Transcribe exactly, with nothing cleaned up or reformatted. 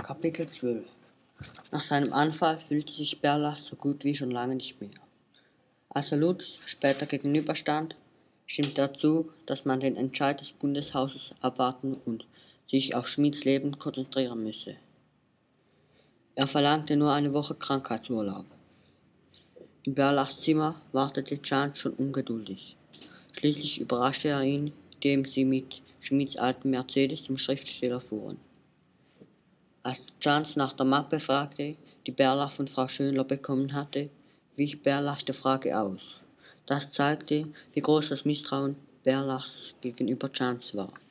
Kapitel zwölf. Nach seinem Anfall fühlte sich Berlach so gut wie schon lange nicht mehr. Als er Lutz später gegenüberstand, stimmte er zu, dass man den Entscheid des Bundeshauses abwarten und sich auf Schmieds Leben konzentrieren müsse. Er verlangte nur eine Woche Krankheitsurlaub. In Berlachs Zimmer wartete Chance schon ungeduldig. Schließlich überraschte er ihn, indem sie mit Schmieds altem Mercedes zum Schriftsteller fuhren. Als Chance nach der Mappe fragte, die Berlach von Frau Schönler bekommen hatte, wich Berlach der Frage aus. Das zeigte, wie groß das Misstrauen Berlachs gegenüber Chance war.